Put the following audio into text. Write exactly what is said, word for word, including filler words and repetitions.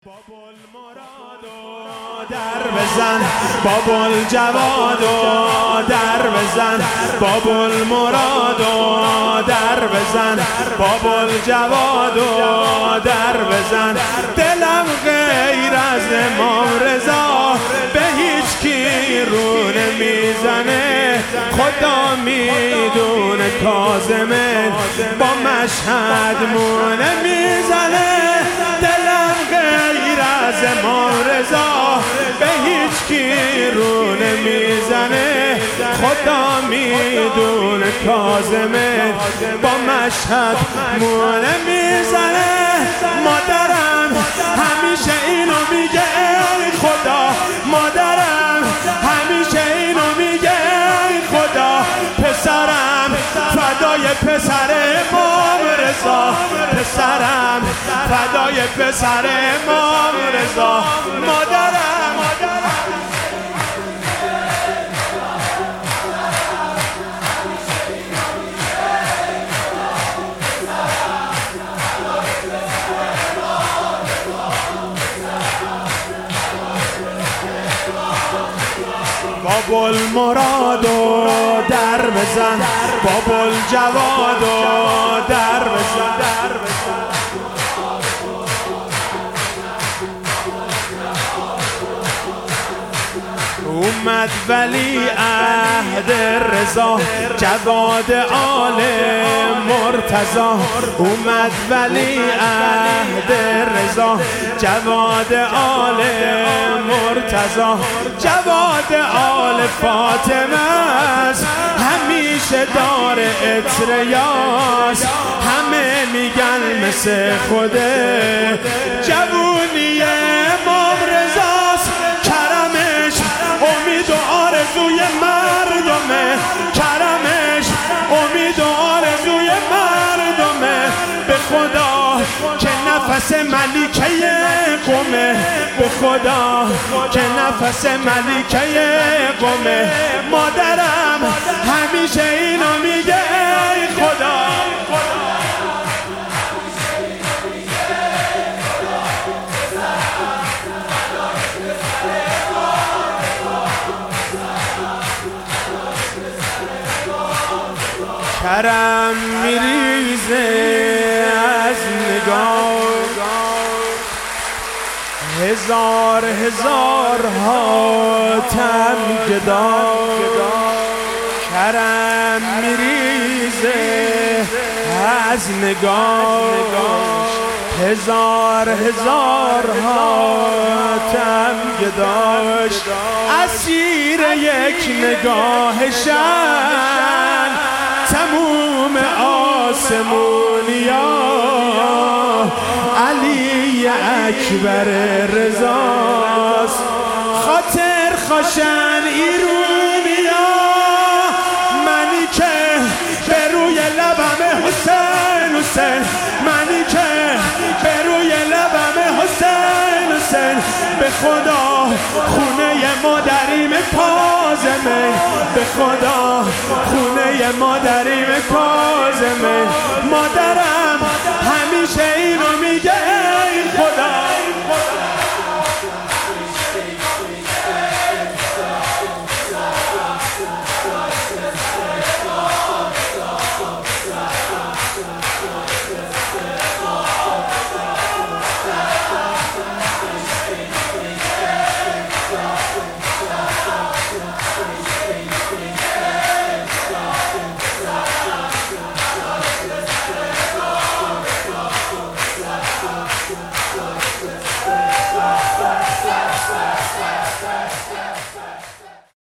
بابل مرادو در بزن، بابل جوادو در بزن، بابل مرادو در بزن، بابل جوادو در بزن. دلم غیر از امام رضا به هیچ کی رو نمیزنه، خدا میدونه کاظمه با مشهد مو نمیزنه. دلم غیر از امام رضا به هیچ کی رو نمیزنه، خدا میدونه کاظمه با مشهد مو نمیزنه. مادرم همیشه اینو میگه ای خدا، مادرم همیشه اینو میگه ای خدا، پسرم فدای پسر امام رضا، پسرم فدای پسر امام رضا. مادرم بابل مرادو در بزن، بابل جوادو در بزن. اومد ولی عهد رضا، جواد آل مرتضی. اومد ولی عهد رضا، جواد آل مرتضی. جواد آل فاطمه است، همیشه دار عطر یاس، همه میگن مثل خوده. جوونی امام رضاست، کرمش امید و آرزوی مردمه، کرمش امید و آرزوی مردمه. به خدا که نفس ملیکه قومه، به خدا که نفس ملیکه قومه. مادرم همیشه اینو میگه ای خدا. کرم میریزه از نگاه، هزار هزار حاتم گدا. کرم میریزه از نگاه، هزار هزار حاتم گداش. اسیر یک نگاهشن تموم آسمونیا، علی اکبر رضاست. خاطر خوشن ایرونیا، منی که به روی لبم حسین حسین، منی که به روی لبم حسین حسین. به خدا خونه مادریم کاظمه، به خدا خونه مادریم کاظمه. مادرم